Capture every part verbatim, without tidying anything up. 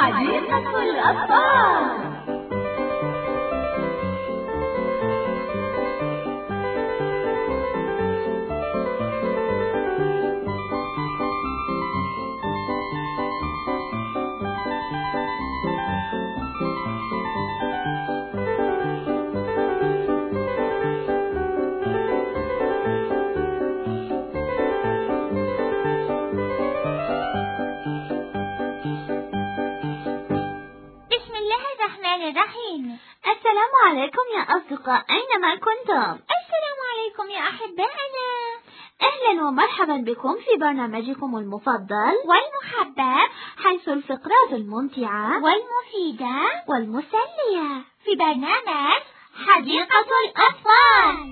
حديقة الأطفال. الرحيم. السلام عليكم يا أصدقاء أينما كنتم. السلام عليكم يا أحبائنا. أهلا ومرحبا بكم في برنامجكم المفضل والمحبب، حيث الفقرات الممتعة والمفيدة والمسلية في برنامج حديقة الأطفال.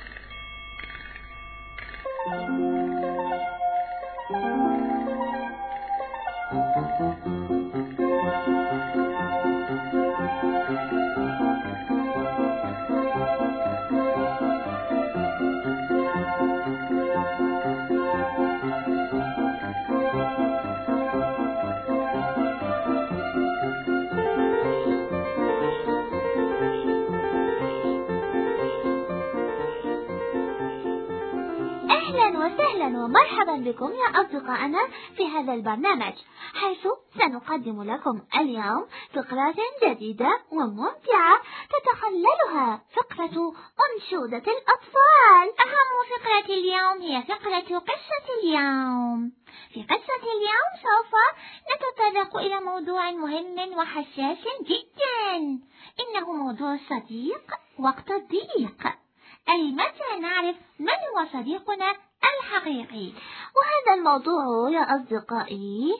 أهلا وسهلا ومرحبا بكم يا أصدقائنا في هذا البرنامج، حيث سنقدم لكم اليوم فقرات جديدة وممتعة تتخللها فقرة أنشودة الأطفال. أهم فقرة اليوم هي فقرة قصة اليوم. في قصة اليوم سوف نتطرق إلى موضوع مهم وحساس جدا، إنه موضوع الصديق وقت الضيق. أي متى نعرف من هو صديقنا الحقيقي؟ وهذا الموضوع يا أصدقائي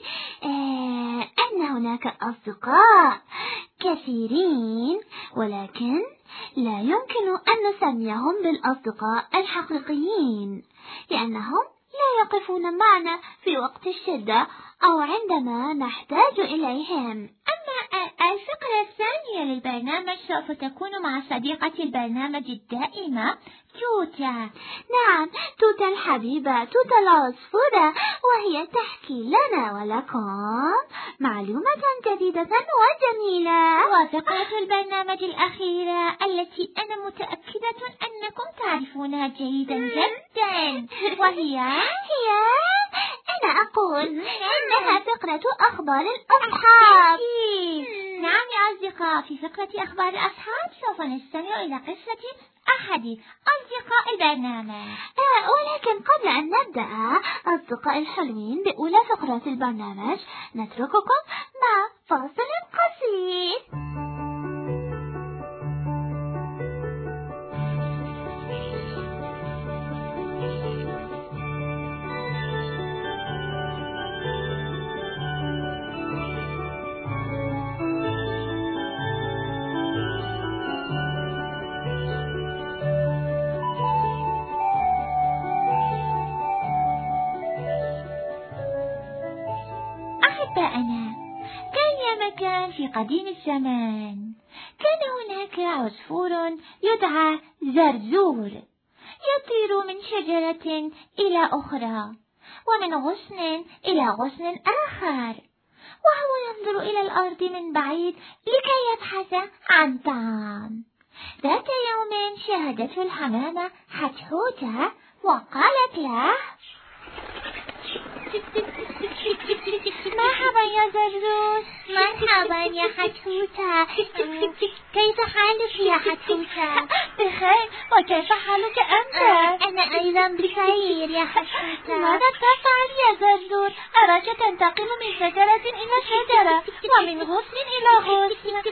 آه أن هناك أصدقاء كثيرين، ولكن لا يمكن أن نسميهم بالأصدقاء الحقيقيين، لأنهم لا يقفون معنا في وقت الشدة أو عندما نحتاج إليهم. أما الفقرة الثانية للبرنامج سوف تكون مع صديقة البرنامج الدائمة توتا. نعم، توتا الحبيبة، توتا العصفورة، وهي تحكي لنا ولكم معلومة جديدة وجميلة. وفقرة البرنامج الأخيرة التي أنا متأكدة أنكم تعرفونها جيدا جدا، وهي هي أنا أقول إنها فقرة أخبار الأصحاب. نعم يا أصدقاء، في فقرة أخبار الأصحاب سوف نستمع إلى قصة أحد أصدقاء البرنامج. آه ولكن قبل أن نبدأ أصدقاء الحلوين بأولى فقرات البرنامج، نترككم مع فاصل قصير. أحبائنا، كان يا مكان في قديم الزمان كان هناك عصفور يدعى زرزور، يطير من شجرة إلى أخرى ومن غصن إلى غصن آخر، وهو ينظر إلى الأرض من بعيد لكي يبحث عن طعام. ذات يوم شاهدته الحمامة حتحوتة وقالت له: مرحبا يا زرزور. مرحبا يا حتحوتة، كيف حالك يا حتحوتة؟ بخير، وكيف حالك أنت؟ أنا أيضا بخير يا حتحوتة. ماذا تفعل يا زرزور؟ أراك تنتقل من شجرة إلى شجرة ومن غصن إلى غصن.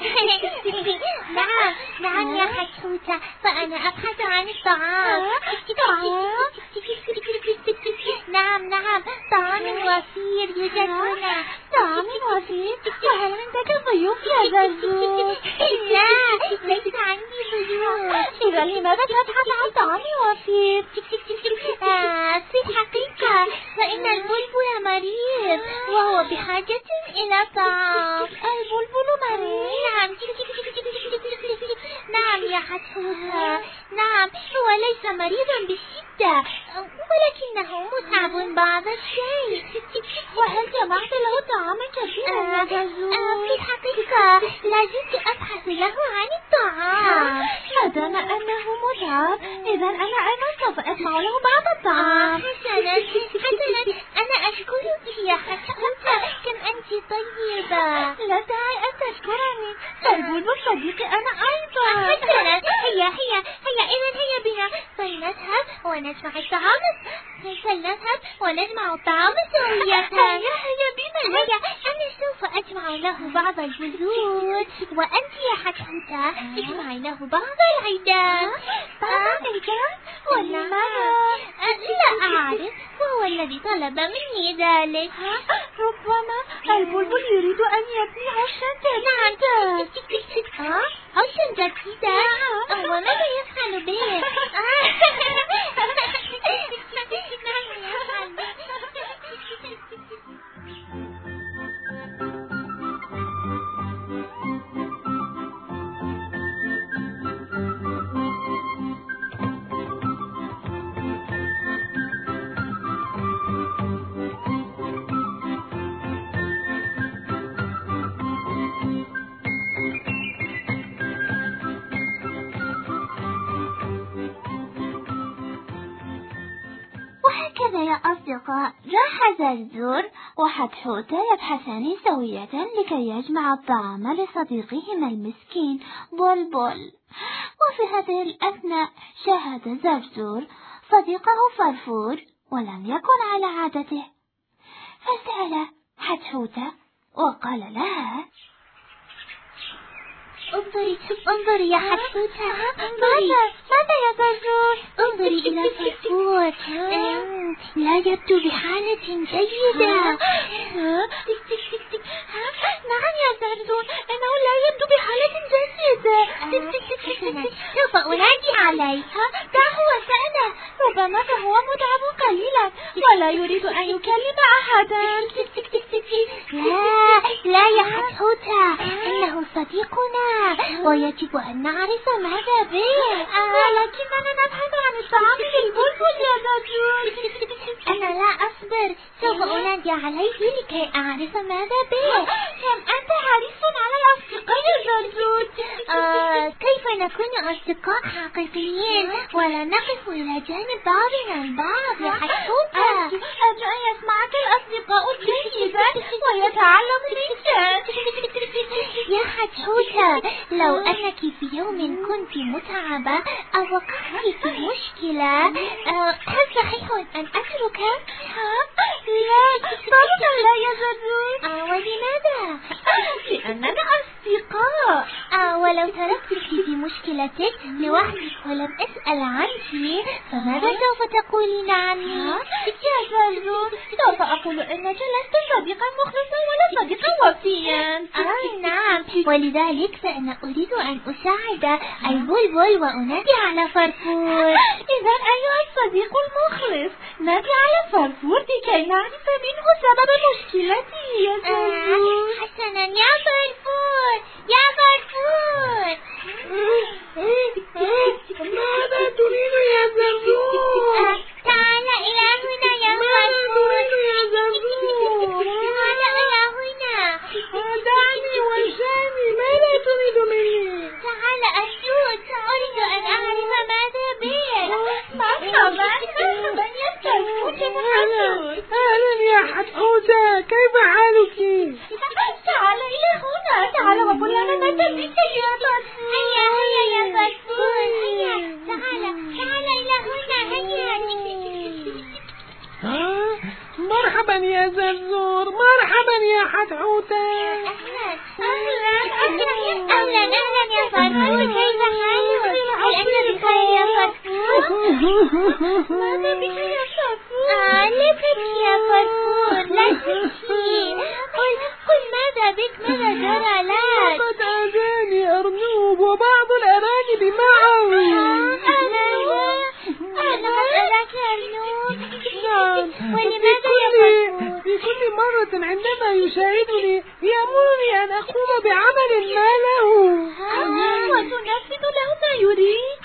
نعم نعم يا حتحوتة، فأنا أبحث عن الطعام. طعام؟ نعم نعم، طعام وفير يوجد هنا. طعام وفير؟ وهل عندك ضيوف يا زرزور؟ لا، ليس عندي ضيوف. إذا لماذا تبحث عن طعام وفير؟ آه في الحقيقة فإن البلبل مريض وهو بحاجة إلى طعام. البلبل مريض؟ نعم نعم يا حتحوتة، نعم هو ليس مريضا بشدة ولكنه متعب بعض الشيء. وهل جمعت له طعاما كثيرا يا زرزور؟ في الحقيقة لا زلت أبحث له عن الطعام. ما دام أنه متعب إذا أنا أيضا سوف أجمع له بعض الطعام. حسنا حسنا أنا أشكرك يا حتحوتة، كم أنت طيبة. لا داعي أن تشكرني، البلبل صديقي أنا أيضا. حسنا هيا هيا هيا إذا هيا بنا فلنذهب ونجمع الطعام، فلنذهب ونجمع الطعام سوية. هيا هيا بنا. هيا أنا سوف أجمع له بعض البذور وأنت يا حتحوتة اجمعي له بعض العيدان. بعض العيدان؟ ولماذا؟ لا أعرف، وهو الذي طلب مني ذلك. ربما البلبل يريد أن يبني عشا جديدا. نعم. عشا جديدا؟ وماذا يفعل به؟ وهكذا يا أصدقاء راح زرزور وحتحوتة يبحثان سوية لكي يجمع الطعام لصديقهما المسكين بلبل. وفي هذه الأثناء شاهد زرزور صديقه فرفور ولم يكن على عادته، فسأل حتحوتة وقال لها: انظري انظري يا حتحوتة، ماذا ماذا يا زرزور؟ انظري إلى فرفور، لا يبدو بحالة جيدة. نعم يا زرزور، إنه لا يبدو بحالة جيدة. سوف أنادي عليه. دعه وسأله، ربما فهو متعب قليلا ولا يريد أن يكلم أحدا. لا لا يا حتحوتة، إنه صديقنا ويجب أن نعرف ماذا به. ولكننا نبحث عن الطعام للبلبل يا زرزور. أنا لا أصبر، سوف أنادي عليه لكي أعرف ماذا به. كم أنت حريص على الأصدقاء يا زرزور. آه كيف نكون أصدقاء حقيقيين ولا نقف إلى جانب بعضنا البعض يا حتحوتة؟ أرجو أن يسمعك الأصدقاء جيدا ويتعلم منك. يا حتحوتة، لو أنك في يوم كنت متعبة أو وقعت في مشكلة، آه هل صحيح أن أترك؟ لا طبعا لا يا زرزور. آه ولماذا؟ لأننا أصدقاء. آه ولو تركتك في مشكلتك لوحدك ولم أسأل عنك فماذا سوف تقولين عني؟ يا زرزور، سوف أقول أنك لست صديقا مخلصا ولا صديقا وفيا. آه نعم، ولذلك فأنا أريد أن أساعد البلبل وأنادي على فرفور. إذا أيها الصديق المخلص نادي على فرفور لكي نعرف منه سبب مشكلته يا زرزور. آه حسنا يا فرفور يا فرفور. ماذا تريد يا زرزور؟ آه تعال إلى هنا يا فرفور. يا زرزور تعال إلى هنا. دعني وجهني، ماذا تريد مني؟ تعال أرجوك، أريد أن أعرف ماذا بك. مرحبا مرحبا يا فرفور. أهلا يا حتحوتة، كيف حالك؟ تعال إلى هنا، تعال وقل لنا ماذا بك يا فرفور. هيا هيا يا فرفور، هيا تعال تعال إلى هنا هيا. مرحبا يا زرزور، مرحبا يا حتحوتة. أهلا أهلا أهلا أهلا أهلا يا فرفور، كيف حالك؟ هل أنت بخير يا فرفور؟ ماذا بك يا فرفور؟ آه لا تبكي يا فرفور، لا تبكي. قل قل ماذا بك؟ ماذا جرى لك؟ لقد أذاني أرنوب وبعض الأرانب معه. أنا أنا أراك أرنوب. نعم، ولماذا يا فرفور؟ في كل مرة عندما يشاهدني يأمرني أن أقوم بعمل ما له وتنفذ له ما يريد.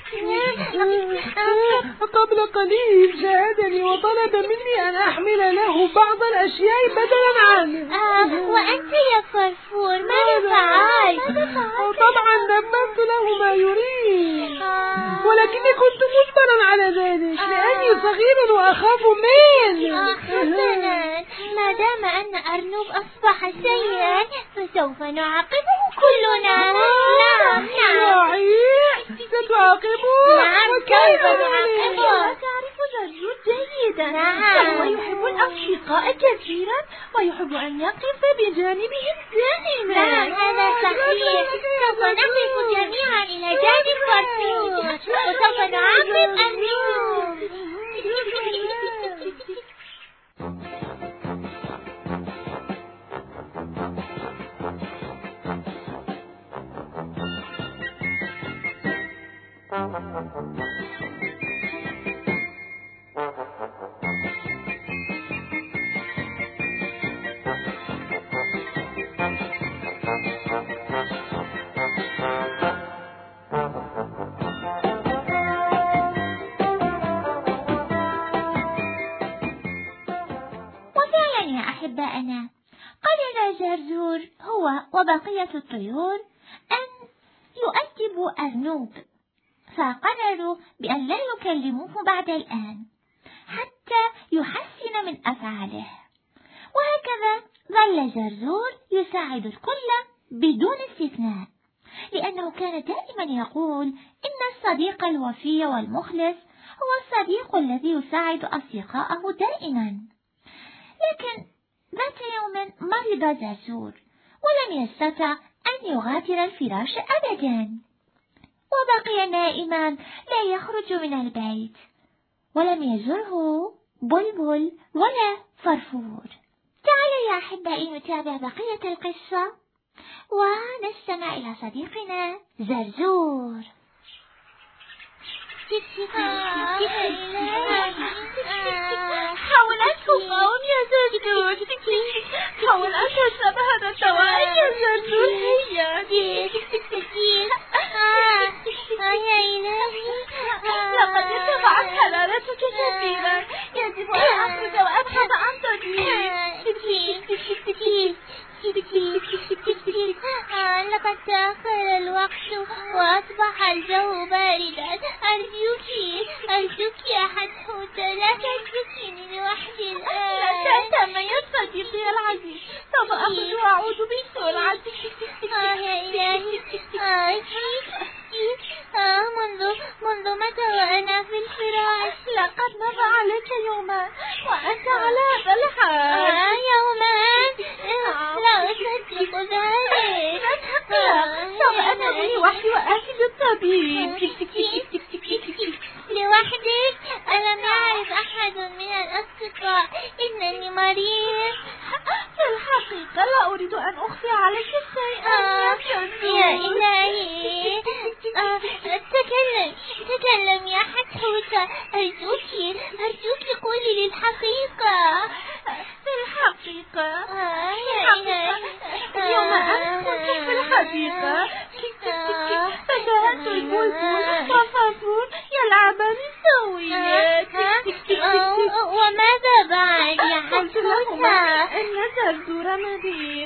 قبل قليل شاهدني وطلب مني أن أحمل له بعض الأشياء بدلا عنه. آه وأنت يا فرفور ماذا فعلت؟ طبعا نفذت له ما يريد، ولكني كنت مجبرا على ذلك لأني صغير وأخاف منه. حسنا، ما دام أن أرنوب أصبح سيئا فسوف نعاقبه كلنا. نعم نعم ستعاقبه؟ نعم كيف نعاقبه؟ تعرف زرزور جيدا. نعم. هو يحب الأصدقاء كثيرا ويحب أن يقف بجانبهم دائما. نعم هذا صحيح. سوف نقف جميعا إلى جانب فرفور وسوف نعاقب أرنوب. وفعلا يا أحبائنا قرر زرزور هو وبقية الطيور أن يؤدبوا أرنوب، فقرروا بأن لا يكلموه بعد الآن حتى يحسن من أفعاله. وهكذا ظل زرزور يساعد الكل بدون استثناء، لأنه كان دائما يقول إن الصديق الوفي والمخلص هو الصديق الذي يساعد أصدقائه دائما. لكن ذات يوم مرض زرزور ولم يستطع أن يغادر الفراش أبدا، وبقي نائما لا يخرج من البيت، ولم يزره بلبل ولا فرفور. تعالوا يا أحبائي نتابع بقية القصة ونستمع إلى صديقنا زرزور. حاول أن تقاوم يا زرزور. حاول أن تشرب هذا الدواء يا زرزور. هيا. يا إلهي لقد ارتفعت حرارتك كثيرا. يجب أن أخرج وأبحث عن طبيب. لقد تأخر الوقت وأصبح الجو باردا. أرجوك أرجوك يا حتحوتة لا تتركيني لوحدي الآن. لا تهتم يا صديقي العزيز، سوف أخرج وأعود بسرعة. آه يا إلهي. آه آه منذ منذ متى وأنا في الفراش؟ لقد مضى عليك يوما وأنت على هذا الحال. آه يومان. لا أصدق ذلك. سوف أذهب لوحدي وآتي بالطبيب. لوحدك؟ ألم يعرف أحد من الأصدقاء إنني مريض؟ في الحقيقة لا أريد أن أخفي عليك شيئا. آه يا إلهي. آه تكلم تكلم يا حتحوتة. أرجوك أرجوك قولي لي الحقيقة. في الحقيقة آه يا إلهي. اليوم أنا كنت في الحديقة فشاهدت البلبل وفرفور يلعبان سويا. وماذا بعد يا قلت لهما حتحوتة؟ أن زرزور مريض.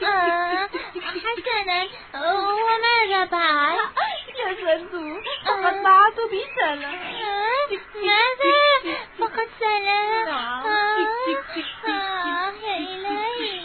حسنا وماذا بعد؟ يا زرزور فقد ضاعت بسلام. ماذا؟ فقد سلام. نعم. آه يا إلهي.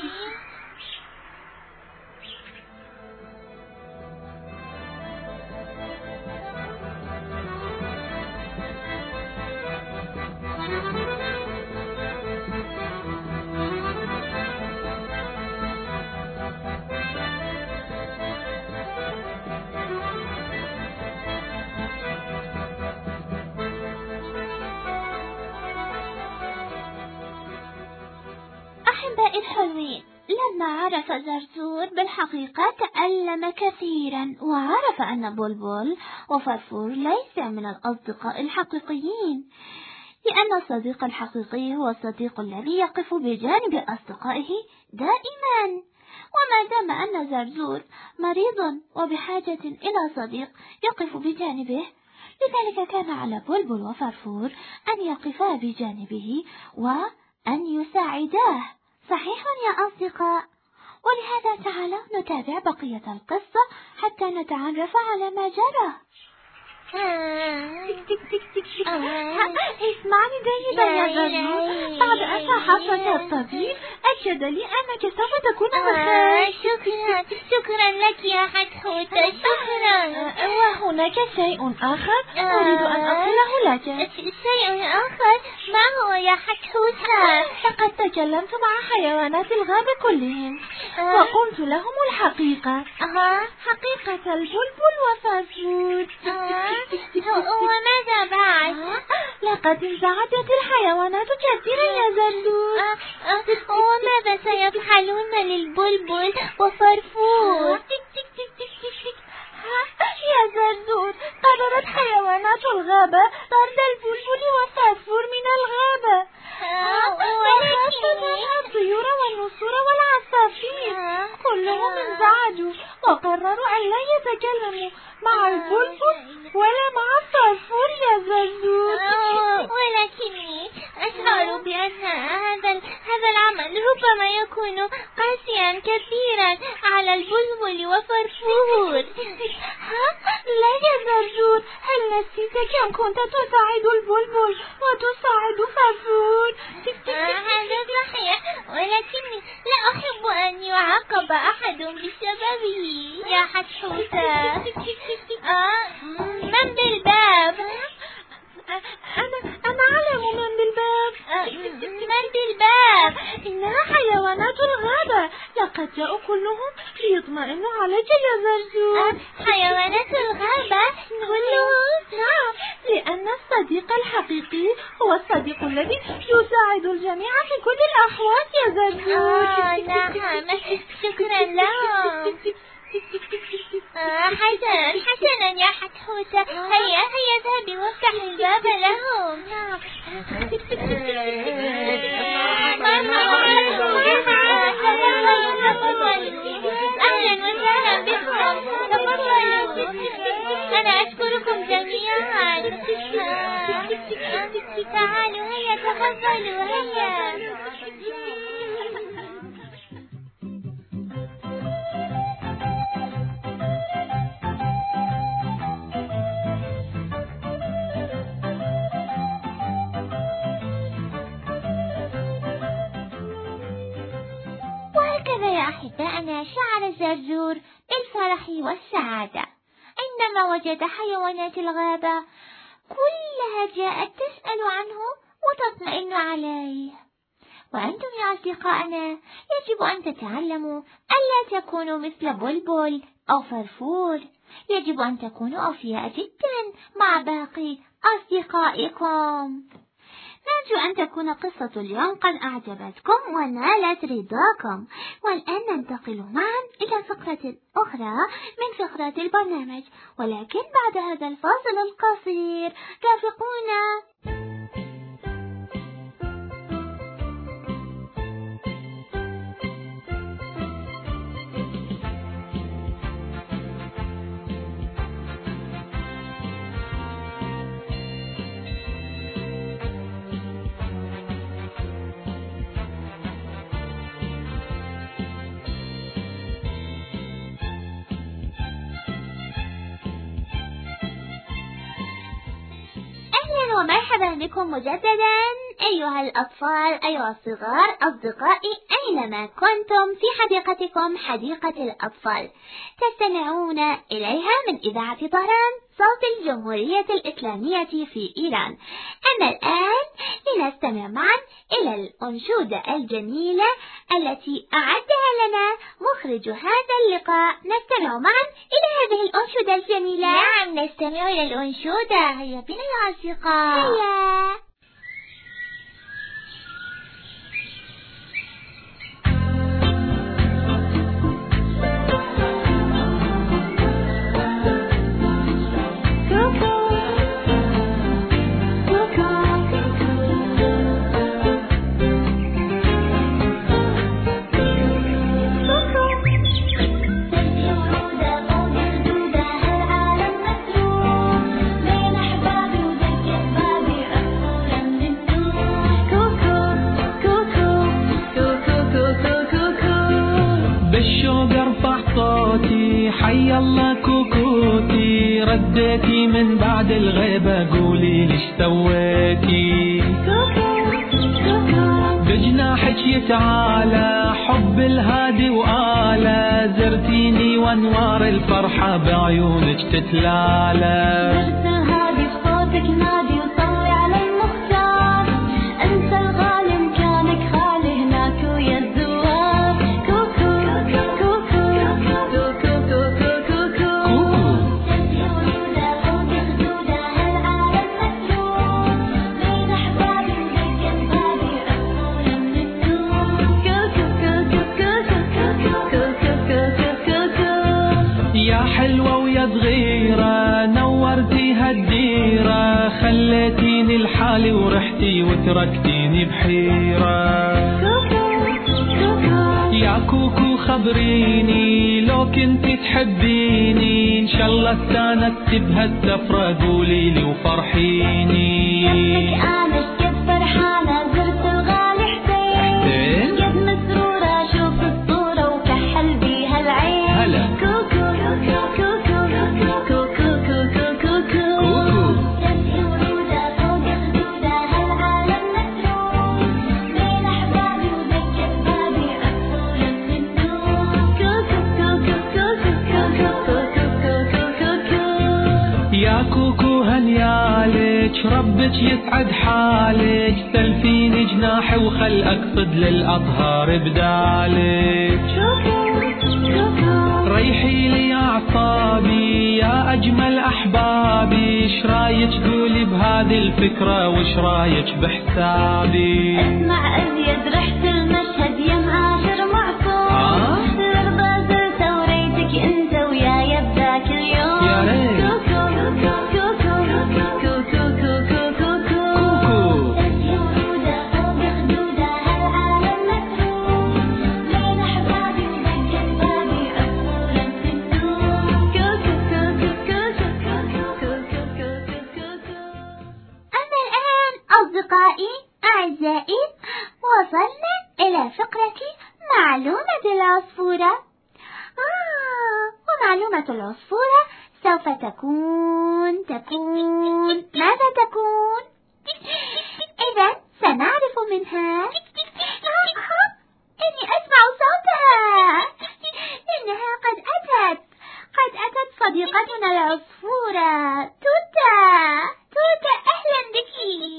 أحبائي الحلوين، لما عرف زرزور بالحقيقة تألم كثيرا، وعرف أن بلبل وفرفور ليس من الأصدقاء الحقيقيين. لأن الصديق الحقيقي هو الصديق الذي يقف بجانب أصدقائه دائما. وما دام أن زرزور مريض وبحاجة إلى صديق يقف بجانبه، لذلك كان على بلبل وفرفور أن يقفا بجانبه وأن يساعداه. صحيح يا أصدقاء؟ ولهذا تعالوا نتابع بقية القصة حتى نتعرف على ما جرى. اسمعني جيدا يا زرزور، بعد أن فحصك الطبيب أكد لي أنك سوف تكون بخير. شكرا شكرا لك يا حتحوتة، شكرا. وهناك شيء آخر أريد أن أقوله لك. شيء آخر؟ ما هو يا حتحوتة؟ لقد تكلمت مع حيوانات الغابة كلهم وقلت لهم الحقيقة، حقيقة البلبل وفرفور. وماذا بعد؟ لقد انزعجت الحيوانات كثيرا يا زرزور. وماذا سيفعلون للبلبل وفرفور؟ يا زرزور، قررت حيوانات الغابة طرد البلبل وفرفور من الغابة، وخاصة الطيور والنسور والعصافير. كلهم انزعجوا وقرروا أن لا يتكلموا مع البلبل ولا مع الفرفور يا زرزور. ولكني أشعر بأن هذا هذا العمل ربما يكون قاسيا كثيرا على البلبل وفرفور. لا يا زرزور، هل نسيت كم كنت تساعد البلبل وتساعد فرفور؟ هذا صحيح، ولكني لا أحب أن يعاقب أحد بسببه يا حتحوتة. من بالباب؟ أنا أنا أعلم من بالباب. من بالباب؟ إنها حيوانات الغابة، لقد جاءوا كلهم ليطمئنوا عليك يا زرزور. حيوانات الغابة كلهم؟ نعم، لأن الصديق الحقيقي هو الصديق الذي يساعد الجميع في كل الأحوال يا زرزور. آه نعم، شكرا لهم. حسنا حسنا يا حتحوتة، هيا هيا ذهبي وافتحي الباب لهم. أهلا وسهلا بكم، تفضلوا. أنا أشكركم جميعا. تعالوا هيا تفضلوا هيا. وهكذا يا أحبائنا شعر زرزور بالفرح والسعادة عندما وجد حيوانات الغابة كلها جاءت تسأل عنه وتطمئن عليه. وأنتم يا أصدقائنا يجب أن تتعلموا ألا تكونوا مثل بلبل أو فرفور، يجب أن تكونوا أوفياء جدا مع باقي أصدقائكم. نرجو أن تكون قصة اليوم قد أعجبتكم ونالت رضاكم. والآن ننتقل معا إلى فقرة أخرى من فقرات البرنامج، ولكن بعد هذا الفاصل القصير رافقونا. ومرحبا بكم مجددا أيها الأطفال، أيها الصغار، أصدقائي أينما كنتم في حديقتكم حديقة الأطفال تستمعون إليها من إذاعة طهران صوت الجمهورية الإسلامية في إيران. أما الآن لنستمع معا إلى الأنشودة الجميلة التي أعدها لنا مخرج هذا اللقاء. نستمع معا إلى هذه الأنشودة الجميلة. نعم نستمع إلى الأنشودة، هيا بنا يا أصدقاء. هيا. كوكو كوكو بالشوق ارفع صوتي حي الله كوكوتي رديتي من بعد الغيبة قولي ليش سويتي بجناحك يتعالى حب الهادي وآلة زرتيني وانوار الفرحة بعيونك تتلالى زرت الهادي بصوتك نادي وصلي على المختار انت الغالي مكانك خالي هناك ويا الزوار كوكو كوكو كوكو كوكو كوكو شمسي ورودة فوق خدودة هالعالم مسرور بين احبابي وذكر بابي عصفورة من النور كوكو كوكو كوكو كوكو يا حلوة ويا صغيرة نورتي هالديرة خليتيني لحالي ورحتي وتركتيني بحيرة يا كوكو خبريني لو كنتي تحبيني ان شاء الله استانستي بهالسفرة قولي لي وفرحيني انا شقد فرحانة زرت الغالي حسين قد مسرورة اشوف الصورة وكحل بيها العين هلا كوكو كوكو كوكو كوكو كوكو شمسي ورودة فوق خدودة هالعالم مسرور بين احبابي وذكر بابي عصفورة من النور كوكو كوكو كوكو كوكو يا كوكو هنيالك ربك يسعد حالك سلفيني جناحي وخل اقصد للاطهار بدالك ريحي لي اعصابي يا اجمل احبابي ايش رايك قولي بهذه الفكرة وايش رايك بحسابي اسمع ازيد رحت المشهد يا معاشر معصوم الرضا زرت وريتك انت وياي بذاك اليوم يا ريت أصدقائي أعزائي وصلنا إلى فقرة معلومة العصفورة. آه ومعلومة العصفورة سوف تكون تكون ماذا تكون؟ إذا سنعرف منها. آه إني أسمع صوتها، إنها قد أتت قد أتت صديقتنا العصفورة توتا. توتا أهلا بك.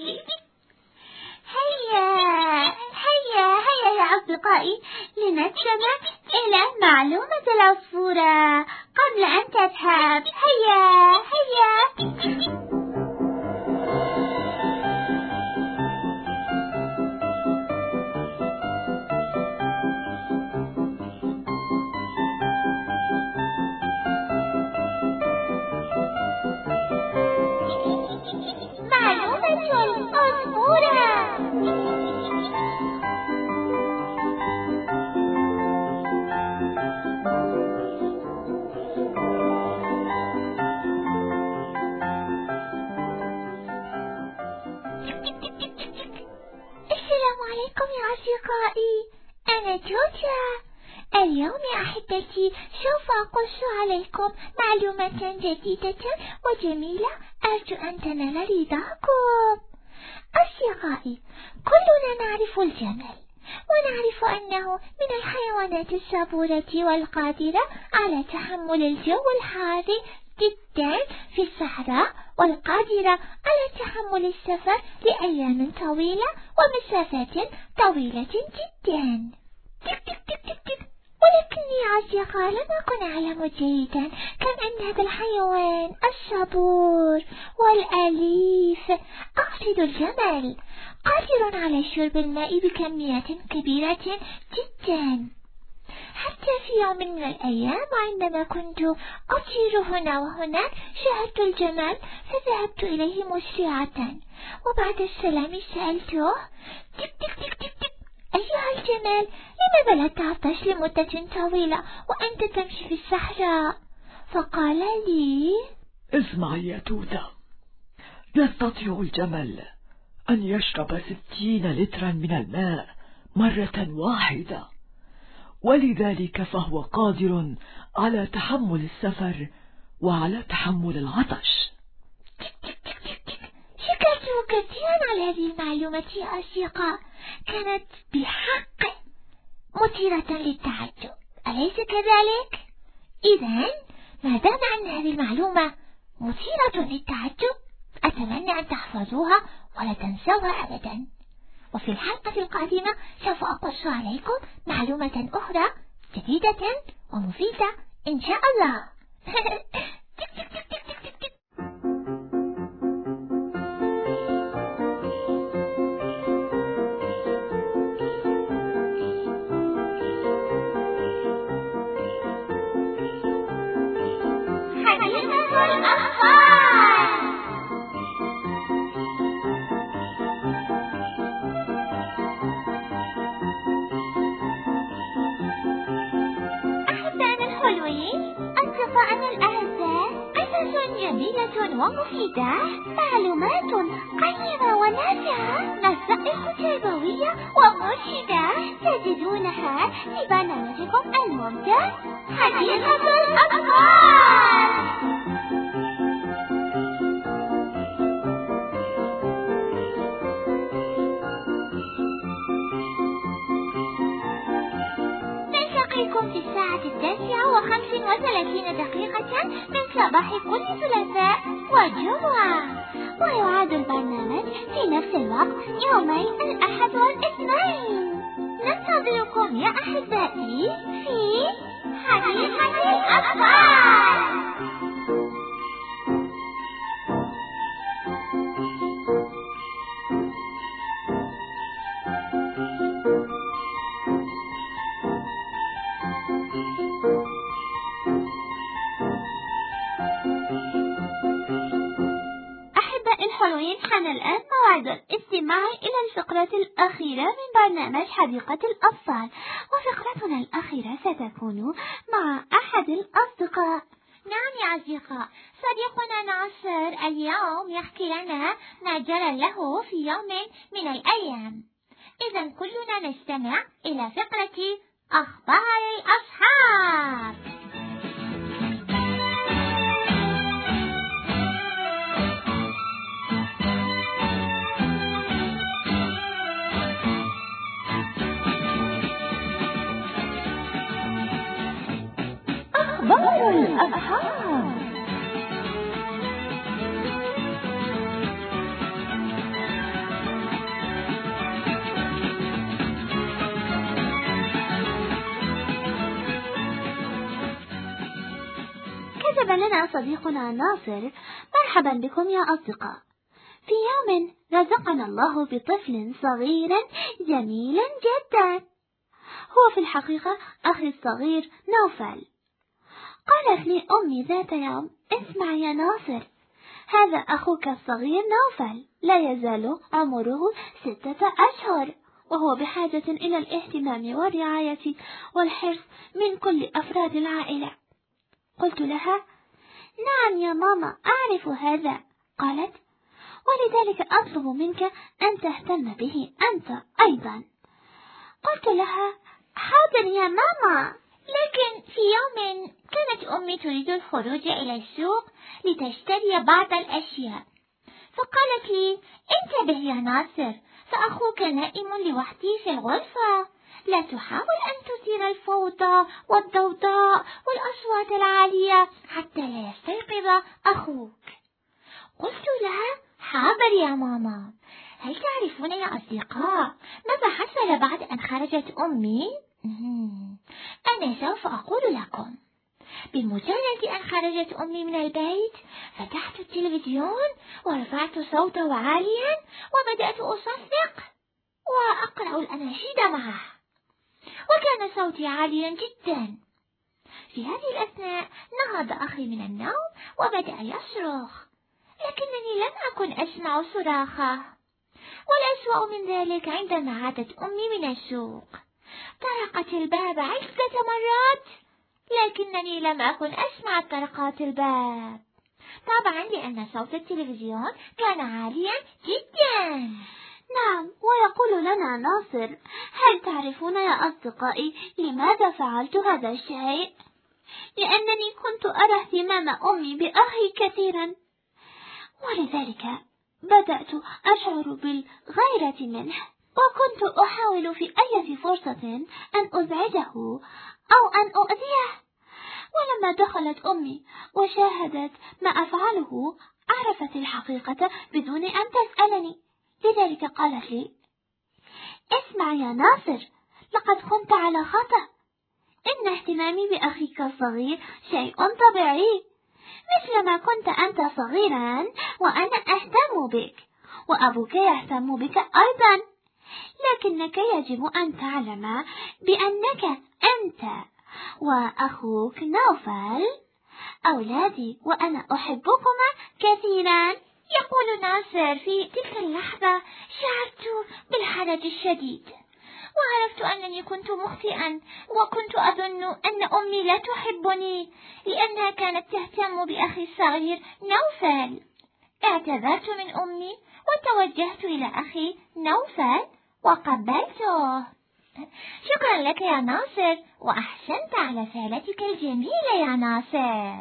هيا هيا هيا يا أصدقائي لنستمع إلى معلومة العصفورة قبل أن تذهب. هيا هيا. السلام عليكم يا أصدقائي، أنا توتا. اليوم يا أحبتي سوف أقص عليكم معلومة جديدة وجميلة أرجو أن تنال رضاكم. أصدقائي، كلنا نعرف الجمل ونعرف أنه من الحيوانات الصبورة والقادرة على تحمل الجو الحار جدا في الصحراء والقادرة على تحمل السفر لأيام طويلة ومسافات طويلة جدا. تك تك تك تك تك. ولكني أصدقائي لم أكن أعلم جيدا كم أن هذا الحيوان الصبور والأليف، أقصد الجمل، قادر على شرب الماء بكميات كبيرة جدا. حتى في يوم من الأيام عندما كنت أطير هنا وهناك شاهدت الجمل فذهبت إليه مسرعة، وبعد السلام سألته: تك تك تك تك تك أيها الجمل، لماذا لا تعطش لمدة طويلة وأنت تمشي في الصحراء؟ فقال لي: اسمع يا توتا، يستطيع الجمل أن يشرب ستين لترا من الماء مرة واحدة، ولذلك فهو قادر على تحمل السفر وعلى تحمل العطش. شكرت كثيرا على هذه المعلومة يا أصدقاء، كانت بحق مثيرة للتعجب، أليس كذلك؟ إذن ما دام أن هذه المعلومة مثيرة للتعجب أتمنى أن تحفظوها ولا تنسوها أبدا. وفي الحلقة القادمة سوف أقص عليكم معلومة أخرى جديدة ومفيدة إن شاء الله. ومفيدة، معلومات قيمة ونافعة، نصائح تربوية ومرشدة تجدونها في برنامجكم الممتع حديقة الأطفال. نلتقيكم في الساعة التاسعة وخمس وثلاثين دقيقة من صباح كل ثلاثاء وجمعة، ويعاد البرنامج في نفس الوقت يومي الأحد والاثنين. ننتظركم يا أحبائي في حديقة الأطفال. حان الآن موعد الاستماع إلى الفقرة الأخيرة من برنامج حديقة الأطفال، وفقرتنا الأخيرة ستكون مع أحد الأصدقاء. نعم يا أصدقاء، صديقنا ناصر اليوم يحكي لنا ما جرى له في يوم من الأيام. إذن كلنا نستمع إلى فقرة أخبار الأصحاب. أخبار الأصحاب. كتب لنا صديقنا ناصر: مرحبا بكم يا أصدقاء. في يوم رزقنا الله بطفل صغير جميل جدا، هو في الحقيقة أخي الصغير نوفل. قالت لي أمي ذات يوم: اسمع يا ناصر، هذا أخوك الصغير نوفل، لا يزال عمره ستة أشهر، وهو بحاجة إلى الاهتمام والرعاية والحرص من كل أفراد العائلة. قلت لها: نعم يا ماما، أعرف هذا. قالت: ولذلك أطلب منك أن تهتم به أنت أيضا. قلت لها: حاضر يا ماما. لكن في يوم كانت أمي تريد الخروج إلى السوق لتشتري بعض الأشياء، فقالت لي: انتبه يا ناصر، فأخوك نائم لوحده في الغرفة، لا تحاول أن تثير الفوضى والضوضاء والأصوات العالية حتى لا يستيقظ أخوك. قلت لها: حاضر يا ماما. هل تعرفون يا أصدقاء ماذا حصل بعد أن خرجت أمي؟ أنا سوف أقول لكم. بمجرد أن خرجت أمي من البيت فتحت التلفزيون ورفعت صوته عاليا وبدأت أصفق وأقرأ الأناشيد معه، وكان صوتي عاليا جدا. في هذه الأثناء نهض أخي من النوم وبدأ يصرخ، لكنني لم أكن أسمع صراخه. والأسوأ من ذلك عندما عادت أمي من السوق، طرقت الباب عدة مرات، لكنني لم أكن أسمع طرقات الباب، طبعا لأن صوت التلفزيون كان عاليا جدا. نعم، ويقول لنا ناصر: هل تعرفون يا أصدقائي لماذا فعلت هذا الشيء؟ لأنني كنت أرى اهتمام أمي بأخي كثيرا، ولذلك بدأت أشعر بالغيرة منه، وكنت أحاول في أي فرصة أن أزعجه أو أن أؤذيه. ولما دخلت أمي وشاهدت ما أفعله عرفت الحقيقة بدون أن تسألني، لذلك قالت لي: اسمع يا ناصر، لقد كنت على خطأ، إن اهتمامي بأخيك الصغير شيء طبيعي، مثلما كنت أنت صغيرا وأنا أهتم بك، وأبوك يهتم بك أيضا، لكنك يجب أن تعلم بأنك أنت وأخوك نوفل أولادي، وأنا أحبكما كثيرا. يقول ناصر: في تلك اللحظة شعرت بالحرج الشديد، وعرفت أنني كنت مخطئا، وكنت أظن أن أمي لا تحبني لأنها كانت تهتم بأخي الصغير نوفل. اعتذرت من أمي وتوجهت إلى أخي نوفل وقبلته. شكرا لك يا ناصر، وأحسنت على فعلتك الجميلة يا ناصر.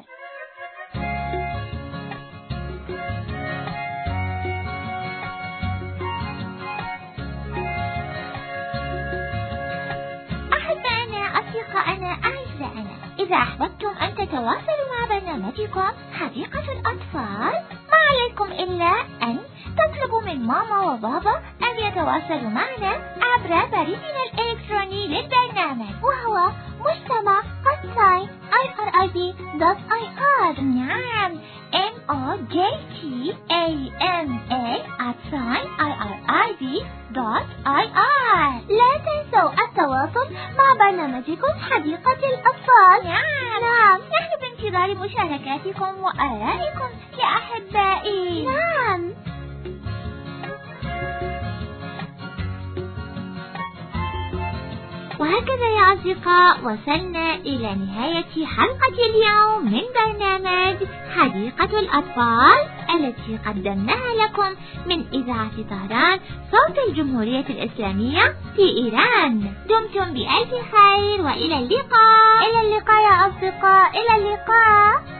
أحبائنا أصدقائنا أعزائنا، إذا أحببتم أن تتواصلوا مع برنامجكم حديقة الأطفال، ما عليكم إلا أن تطلبوا من ماما وبابا أن يتواصلوا معنا عبر بريدنا الإلكتروني للبرنامج، وهو مجتمع قصاي آي آر آي بي دوت آي آر. نعم، M O J T A M A at sign I R I B dot I R. لا تنسوا التواصل مع برنامجكم حديقة الأطفال. نعم نعم، نحن بانتظار مشاركاتكم وآرائكم يا أحبائي. نعم. وهكذا يا أصدقاء وصلنا إلى نهاية حلقة اليوم من برنامج حديقة الأطفال التي قدمناها لكم من إذاعة طهران صوت الجمهورية الإسلامية في إيران. دمتم بألف خير وإلى اللقاء. إلى اللقاء يا أصدقاء، إلى اللقاء.